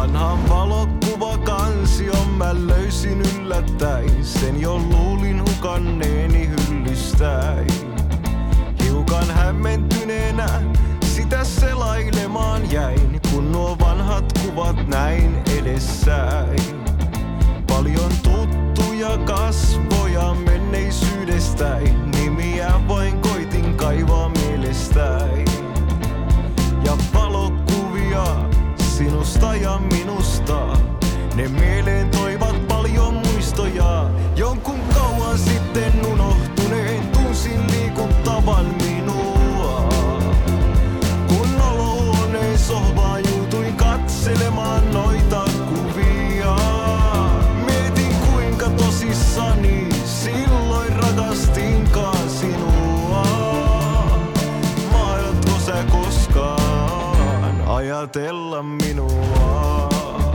Vanhan valokuvakansion mä löysin yllättäin. Sen jo luulin hukanneeni hyllystäin. Hiukan hämmentyneenä sitä selailemaan jäin, kun nuo vanhat kuvat näin edessäin. Paljon tuttuja kasvoja menneisyydestäin, nimiä vain koitin kaivaa mielestäin. Ja valokuvia sinusta ja minusta, ne mieleen toivat paljon muistoja. Jonkun kauan sitten unohtuneen tunsin liikuttavan minua. Kun olohuoneen sohvaan juutuin katselemaan noita kuvia. Mietin kuinka tosissani silloin rakastinkaan sinua. Mahdatko sä koskaan ajatella minua?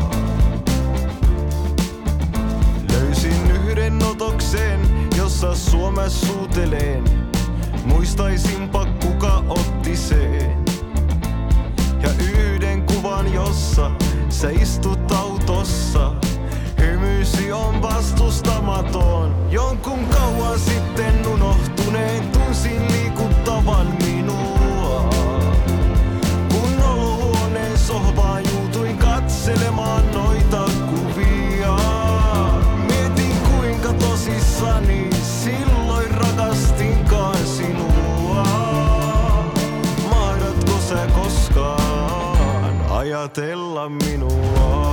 Löysin yhden otoksen, jossa sua mä suutelen. Muistaisinpa kuka otti sen. Ja yhden kuvan, jossa sä istut autossa. Hymysi on vastustamaton. Jonkun kauan sitten unohtuneen tunsin liikuttavan minua. Kun olohuoneen sohvaan juutuin katselemaan noita kuvia. Mietin kuinka tosissani silloin rakastinkaan sinua. Mahdatko sä koskaan ajatella minua?